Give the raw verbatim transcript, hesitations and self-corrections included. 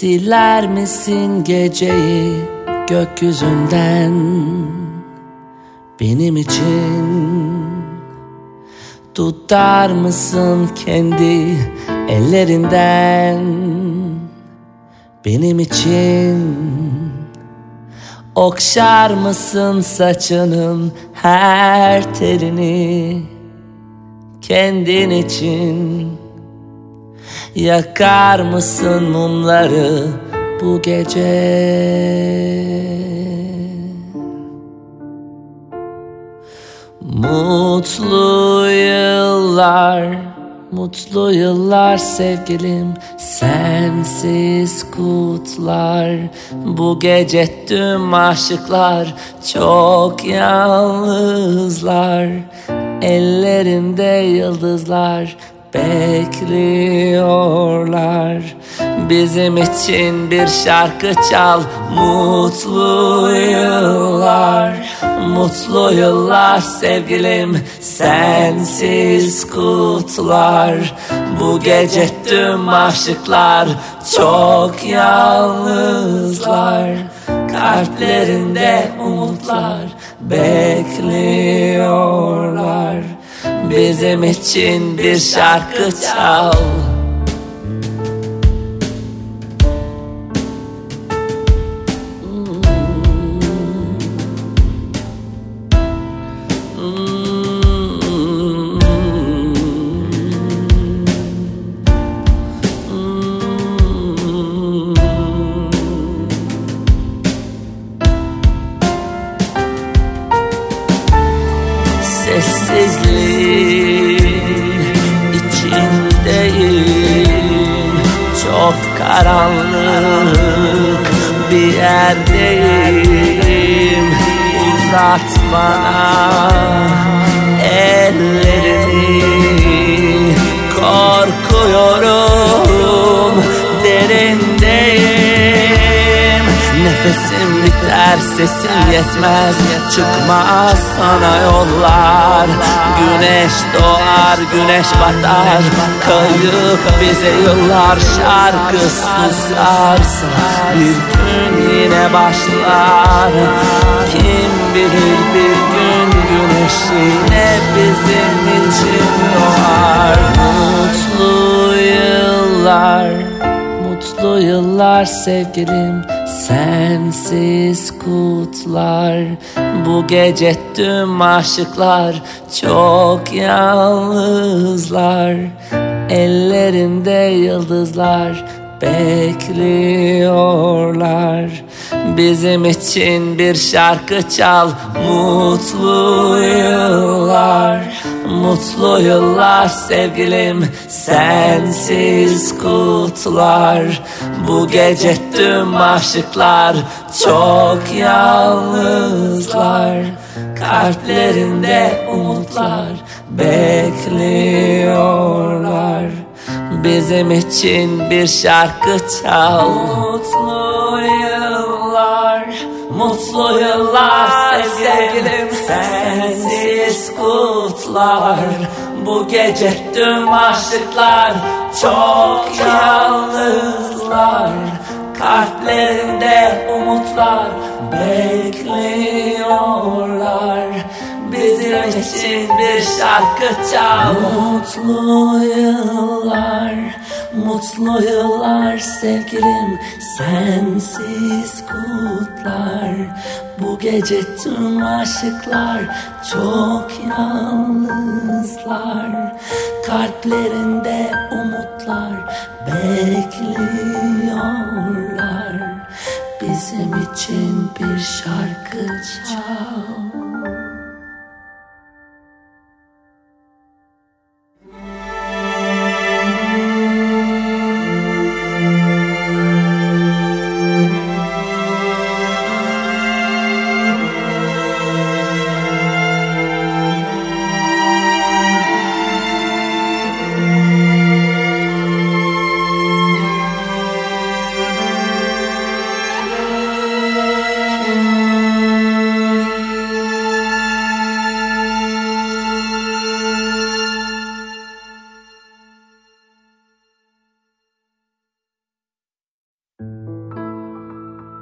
Siler misin geceyi gökyüzünden benim için? Tutar mısın kendi ellerinden benim için? Okşar mısın saçının her telini kendin için? Yakar mısın mumları bu gece? Mutlu yıllar, mutlu yıllar sevgilim, sensiz kutlar. Bu gece tüm aşıklar çok yalnızlar. Ellerinde yıldızlar bekliyorlar. Bizim için bir şarkı çal. Mutlu yıllar, mutlu yıllar sevgilim, sensiz kutlar. Bu gece tüm aşıklar çok yalnızlar. Kalplerinde umutlar bekliyorlar. Bizim için bir şarkı çal. Sessizliğin içindeyim, çok karanlık bir yerdeyim. Uzat bana ellerini, korkuyorum, derindeyim. Nefesim biter, sesim yetmez, çıkmaz sana yollar. Güneş doğar, güneş batar, kayıp bize yıllar. Şarkı susarsa bir gün yine başlar. Kim bilir bir gün güneş yine bizim için doğar. Mutlu yıllar, mutlu yıllar sevgilim, sensiz kutlar. Bu gece tüm aşıklar çok yalnızlar. Ellerinde yıldızlar bekliyorlar. Bizim için bir şarkı çal. Mutlu yıllar, mutlu yıllar sevgilim, sensiz kutlar. Bu gece tüm aşıklar çok yalnızlar. Kalplerinde umutlar bekliyorlar. Bizim için bir şarkı çal. Mutlu yıllar, mutlu yıllar sevgilim, sensiz kutlar. Bu gece tüm aşıklar çok yalnızlar. Kalplerinde umutlar bekliyorlar. Bizim için bir şarkı çal. Mutlu yıllar, mutlu yıllar sevgilim, sensiz kutlar. Bu gece tüm aşıklar çok yalnızlar. Kalplerinde umutlar bekliyorlar. Bizim için bir şarkı çal.